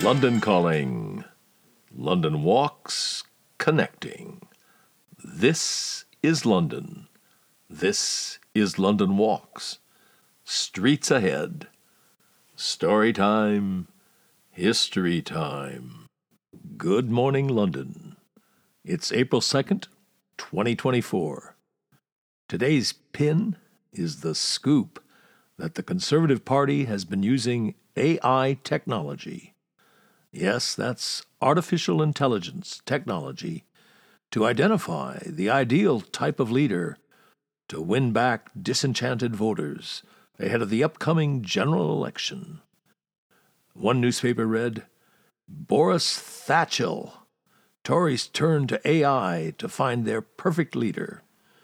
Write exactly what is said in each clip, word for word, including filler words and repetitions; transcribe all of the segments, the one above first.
London Calling. London Walks Connecting. This is London. This is London Walks. Streets ahead. Story time. History time. Good morning, London. It's April second, twenty twenty-four. Today's pin is the scoop that the Conservative Party has been using A I technology. Yes, that's artificial intelligence technology to identify the ideal type of leader to win back disenchanted voters ahead of the upcoming general election. One newspaper read, Boris Thatchell. Tories turn to A I to find their perfect leader.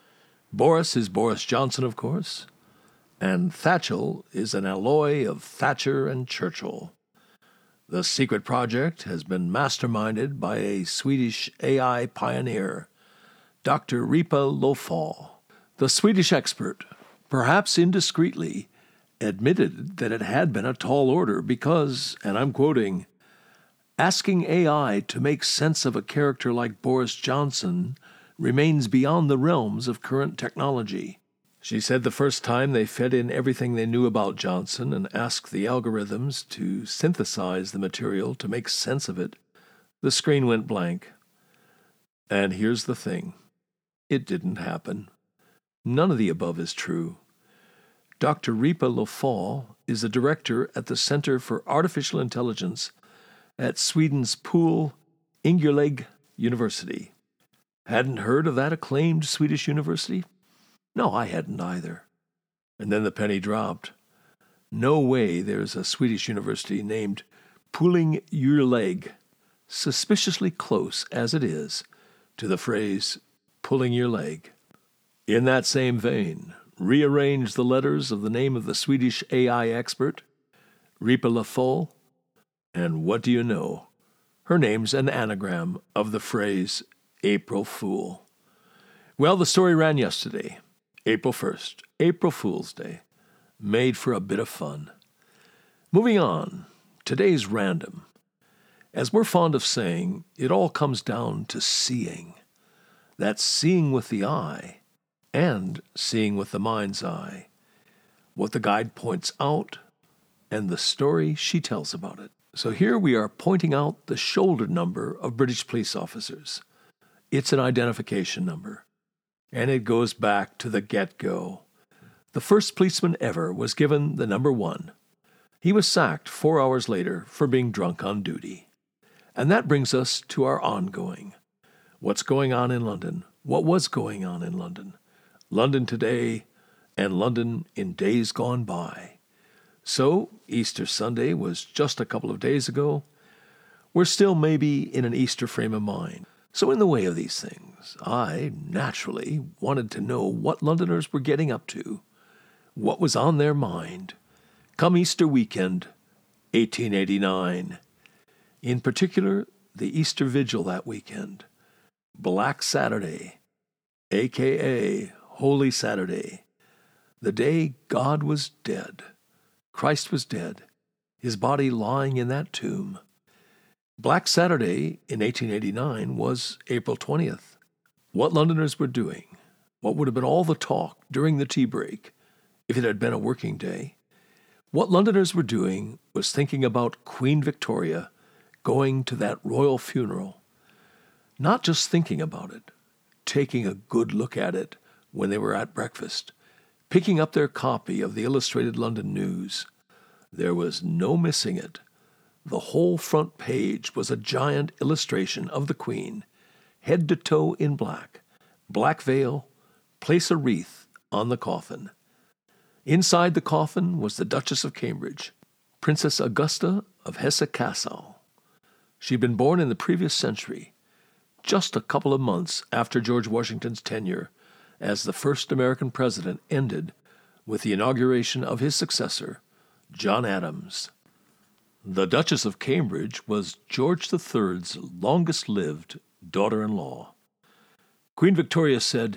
Boris is Boris Johnson, of course, and Thatchell is an alloy of Thatcher and Churchill. The secret project has been masterminded by a Swedish A I pioneer, Doctor Ripa Lofall. The Swedish expert, perhaps indiscreetly, admitted that it had been a tall order because, and I'm quoting, asking A I to make sense of a character like Boris Johnson remains beyond the realms of current technology. She said the first time they fed in everything they knew about Johnson and asked the algorithms to synthesize the material to make sense of it, the screen went blank. And here's the thing. It didn't happen. None of the above is true. Doctor Ripa Lofall is a director at the Center for Artificial Intelligence at Sweden's Pool Ingerleg University. Hadn't heard of that acclaimed Swedish university? No, I hadn't either. And then the penny dropped. No way there's a Swedish university named Pulling Your Leg, suspiciously close as it is to the phrase pulling your leg. In that same vein, rearrange the letters of the name of the Swedish A I expert, Ripa Lofall, and what do you know? Her name's an anagram of the phrase April Fool. Well, the story ran yesterday. April first, April Fool's Day, made for a bit of fun. Moving on, today's random. As we're fond of saying, it all comes down to seeing. That's seeing with the eye and seeing with the mind's eye. What the guide points out and the story she tells about it. So here we are pointing out the shoulder number of British police officers. It's an identification number. And it goes back to the get-go. The first policeman ever was given the number one. He was sacked four hours later for being drunk on duty. And that brings us to our ongoing. What's going on in London? What was going on in London? London today and London in days gone by. So, Easter Sunday was just a couple of days ago. We're still maybe in an Easter frame of mind. So in the way of these things, I naturally wanted to know what Londoners were getting up to, what was on their mind, come Easter weekend, eighteen eighty-nine. In particular, the Easter Vigil that weekend, Black Saturday, a k a. Holy Saturday, the day God was dead, Christ was dead, his body lying in that tomb. Black Saturday in eighteen eighty-nine was April twentieth. What Londoners were doing, what would have been all the talk during the tea break if it had been a working day, what Londoners were doing was thinking about Queen Victoria going to that royal funeral. Not just thinking about it, taking a good look at it when they were at breakfast, picking up their copy of the Illustrated London News. There was no missing it. The whole front page was a giant illustration of the Queen, head to toe in black, black veil, place a wreath on the coffin. Inside the coffin was the Duchess of Cambridge, Princess Augusta of Hesse-Kassel. She'd been born in the previous century, just a couple of months after George Washington's tenure as the first American president ended with the inauguration of his successor, John Adams. The Duchess of Cambridge was George the Third's longest-lived daughter-in-law. Queen Victoria said,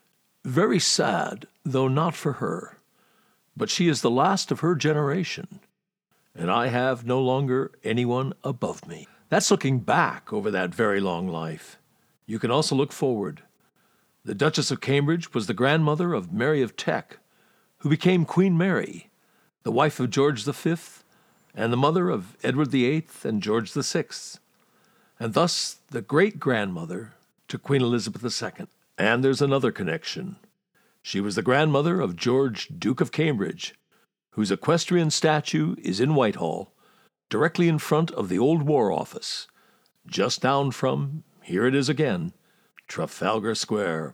"Very sad, though not for her, but she is the last of her generation." and I have no longer anyone above me. That's looking back over that very long life. You can also look forward. The Duchess of Cambridge was the grandmother of Mary of Teck, who became Queen Mary, the wife of George the Fifth, and the mother of Edward the Eighth and George the Sixth, and thus the great-grandmother to Queen Elizabeth the Second. And there's another connection. She was the grandmother of George, Duke of Cambridge, whose equestrian statue is in Whitehall, directly in front of the old War Office, just down from, here it is again, Trafalgar Square.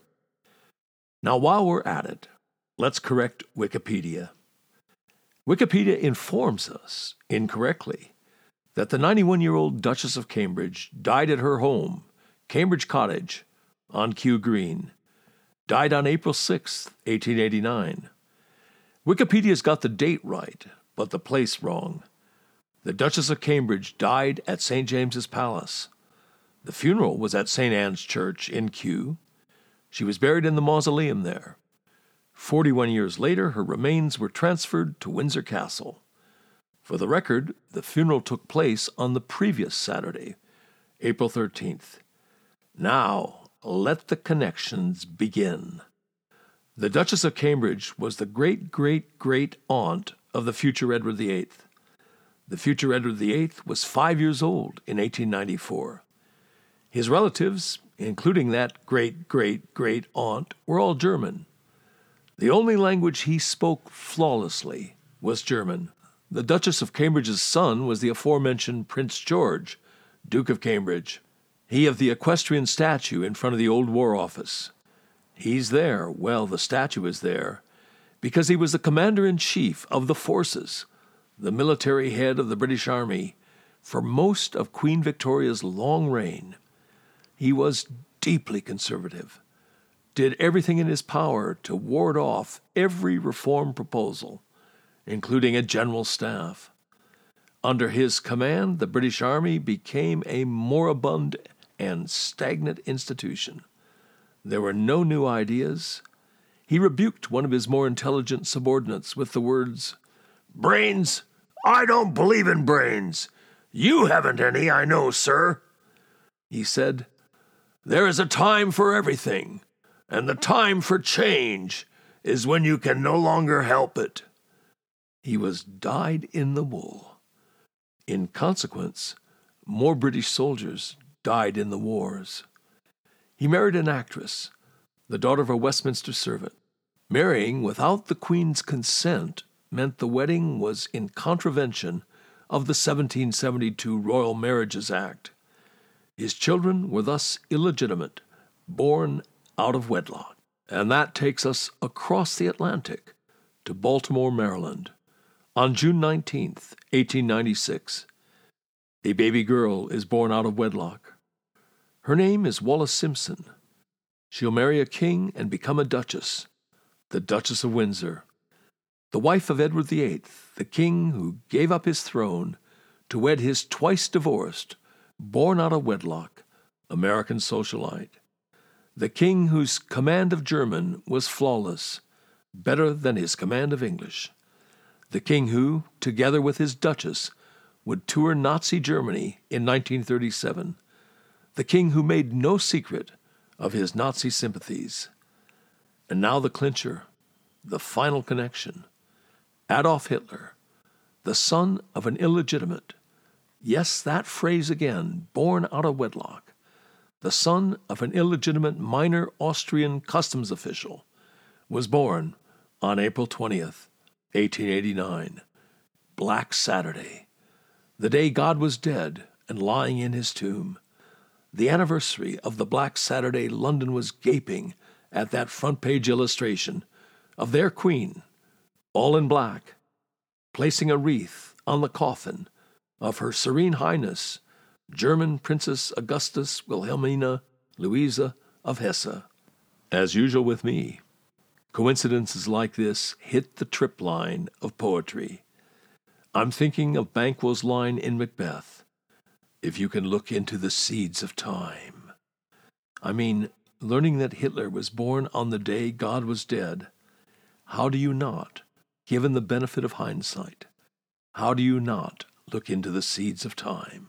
Now, while we're at it, let's correct Wikipedia. Wikipedia informs us, incorrectly, that the ninety-one-year-old Duchess of Cambridge died at her home, Cambridge Cottage, on Kew Green. Died on April sixth, eighteen eighty-nine. Wikipedia's got the date right, but the place wrong. The Duchess of Cambridge died at Saint James's Palace. The funeral was at Saint Anne's Church in Kew. She was buried in the mausoleum there. Forty-one years later, her remains were transferred to Windsor Castle. For the record, the funeral took place on the previous Saturday, April thirteenth. Now, let the connections begin. The Duchess of Cambridge was the great-great-great-aunt of the future Edward the Eighth. The future Edward the Eighth was five years old in eighteen ninety-four. His relatives, including that great-great-great-aunt, were all German. The only language he spoke flawlessly was German. The Duchess of Cambridge's son was the aforementioned Prince George, Duke of Cambridge. He of the equestrian statue in front of the old War Office. He's there, well, the statue is there, because he was the commander-in-chief of the forces, the military head of the British Army, for most of Queen Victoria's long reign. He was deeply conservative, did everything in his power to ward off every reform proposal, including a general staff. Under his command, the British Army became a moribund and stagnant institution. There were no new ideas. He rebuked one of his more intelligent subordinates with the words, "Brains? I don't believe in brains. You haven't any, I know, sir." He said, "There is a time for everything, and the time for change is when you can no longer help it." He was dyed in the wool. In consequence, more British soldiers died in the wars. He married an actress, the daughter of a Westminster servant. Marrying without the Queen's consent meant the wedding was in contravention of the seventeen seventy-two Royal Marriages Act. His children were thus illegitimate, born out of wedlock. And that takes us across the Atlantic to Baltimore, Maryland. On June nineteenth, eighteen ninety-six, a baby girl is born out of wedlock. Her name is Wallis Simpson. She'll marry a king and become a duchess, the Duchess of Windsor, the wife of Edward the Eighth, the king who gave up his throne to wed his twice-divorced, born out of wedlock, American socialite, the king whose command of German was flawless, better than his command of English, the king who, together with his duchess, would tour Nazi Germany in nineteen thirty-seven, the king who made no secret of his Nazi sympathies. And now the clincher, the final connection. Adolf Hitler, the son of an illegitimate, yes, that phrase again, born out of wedlock, the son of an illegitimate minor Austrian customs official, was born on April twentieth, eighteen eighty-nine, Black Saturday, the day God was dead and lying in his tomb. The anniversary of the Black Saturday London was gaping at that front-page illustration of their queen, all in black, placing a wreath on the coffin of Her Serene Highness, German Princess Augustus Wilhelmina Louisa of Hesse. As usual with me, coincidences like this hit the trip line of poetry. I'm thinking of Banquo's line in Macbeth, "If you can look into the seeds of time." I mean, learning that Hitler was born on the day God was dead, how do you not, given the benefit of hindsight, How do you not look into the seeds of time?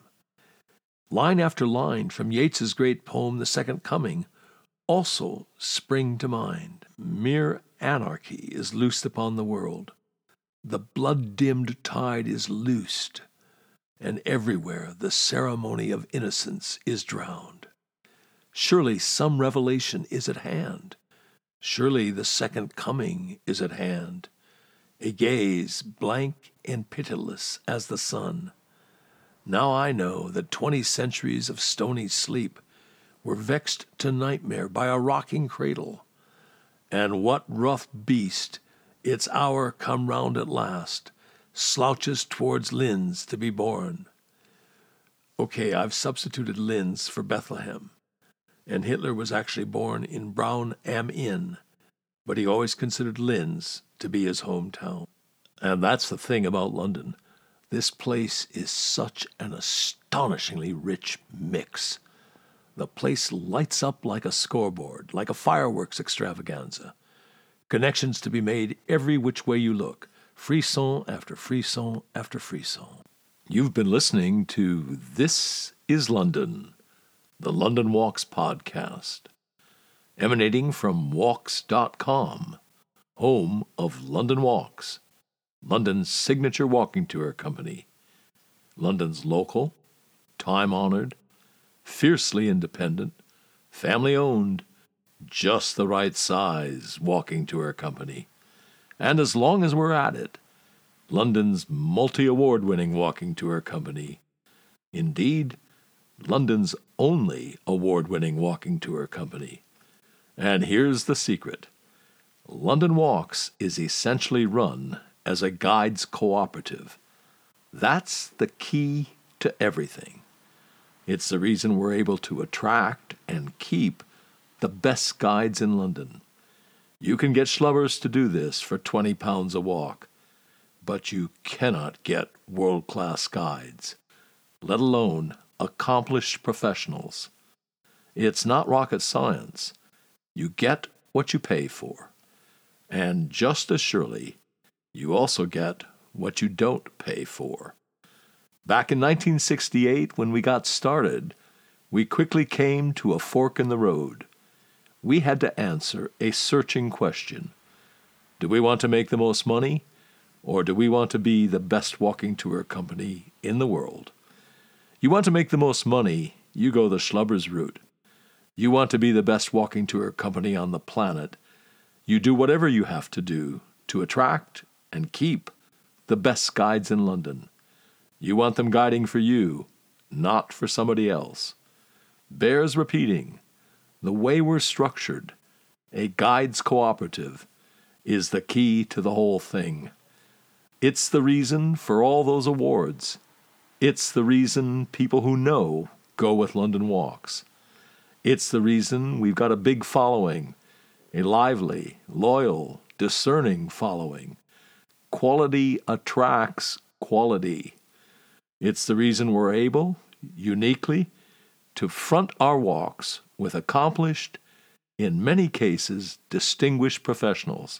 Line after line from Yeats's great poem, The Second Coming, also spring to mind. Mere anarchy is loosed upon the world. The blood-dimmed tide is loosed, and everywhere the ceremony of innocence is drowned. Surely some revelation is at hand. Surely the second coming is at hand. A gaze blank and pitiless as the sun. Now I know that twenty centuries of stony sleep were vexed to nightmare by a rocking cradle. And what rough beast, its hour come round at last, slouches towards Linz to be born? Okay, I've substituted Linz for Bethlehem, and Hitler was actually born in Braun am Inn, but he always considered Linz to be his hometown. And that's the thing about London. This place is such an astonishingly rich mix. The place lights up like a scoreboard, like a fireworks extravaganza. Connections to be made every which way you look. Frisson after frisson after frisson. You've been listening to This is London, the London Walks podcast, emanating from walks dot com, home of London Walks, London's signature walking tour company, London's local, time-honored, fiercely independent, family-owned, just the right size walking tour company. And as long as we're at it, London's multi-award-winning walking tour company. Indeed, London's only award-winning walking tour company. And here's the secret. London Walks is essentially run as a guides cooperative. That's the key to everything. It's the reason we're able to attract and keep the best guides in London. You can get schlubbers to do this for twenty pounds a walk, but you cannot get world-class guides, let alone accomplished professionals. It's not rocket science. You get what you pay for. And just as surely, you also get what you don't pay for. Back in nineteen sixty-eight, when we got started, we quickly came to a fork in the road. We had to answer a searching question. Do we want to make the most money, or do we want to be the best walking tour company in the world? You want to make the most money, you go the schlubbers route. You want to be the best walking tour company on the planet, you do whatever you have to do to attract and keep the best guides in London. You want them guiding for you, not for somebody else. Bears repeating, the way we're structured, a guides cooperative, is the key to the whole thing. It's the reason for all those awards. It's the reason people who know go with London Walks. It's the reason we've got a big following, a lively, loyal, discerning following. Quality attracts quality. It's the reason we're able, uniquely, to front our walks with accomplished, in many cases, distinguished professionals.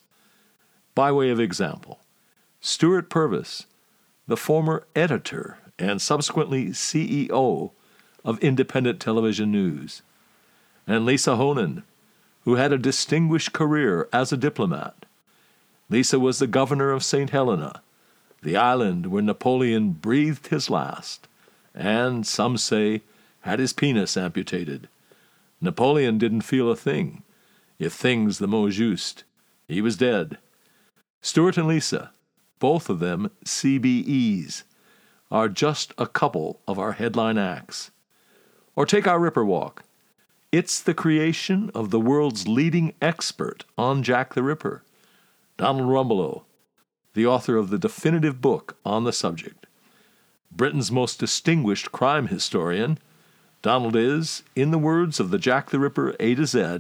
By way of example, Stuart Purvis, the former editor and subsequently C E O of Independent Television News, and Lisa Honan, who had a distinguished career as a diplomat. Lisa was the governor of Saint Helena, the island where Napoleon breathed his last, and, some say, had his penis amputated. Napoleon didn't feel a thing, if thing's the mot juste. He was dead. Stuart and Lisa, both of them C B Es, are just a couple of our headline acts. Or take our Ripper Walk. It's the creation of the world's leading expert on Jack the Ripper, Donald Rumbelow, the author of the definitive book on the subject. Britain's most distinguished crime historian, Donald is, in the words of the Jack the Ripper A to Z,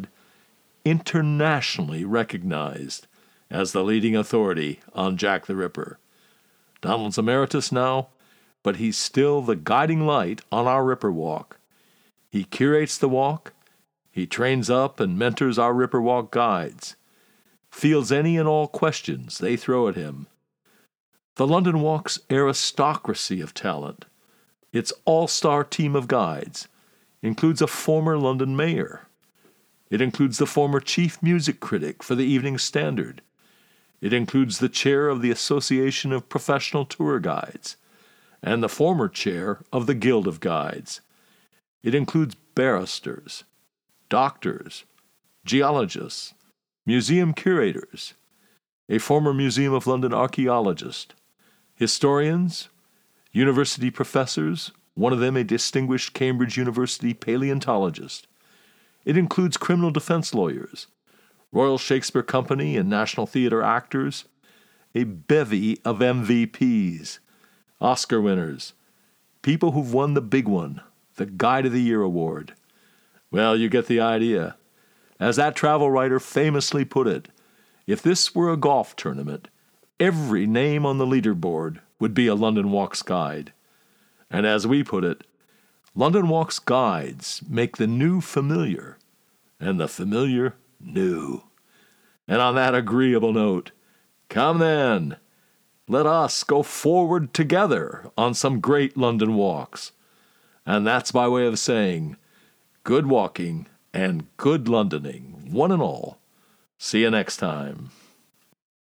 internationally recognized as the leading authority on Jack the Ripper. Donald's emeritus now, but he's still the guiding light on our Ripper Walk. He curates the walk, he trains up and mentors our Ripper Walk guides, fields any and all questions they throw at him. The London Walk's aristocracy of talent, its all-star team of guides, includes a former London mayor. It includes the former chief music critic for the Evening Standard. It includes the chair of the Association of Professional Tour Guides and the former chair of the Guild of Guides. It includes barristers, doctors, geologists, museum curators, a former Museum of London archaeologist, historians, university professors, one of them a distinguished Cambridge University paleontologist. It includes criminal defense lawyers, Royal Shakespeare Company and National Theatre actors, a bevy of M V Ps, Oscar winners, people who've won the big one, the Guide of the Year award. Well, you get the idea. As that travel writer famously put it, if this were a golf tournament, every name on the leaderboard would be a London Walks guide. And as we put it, London Walks guides make the new familiar, and the familiar new. And on that agreeable note, come then, let us go forward together on some great London walks. And that's by way of saying, good walking and good Londoning, one and all. See you next time.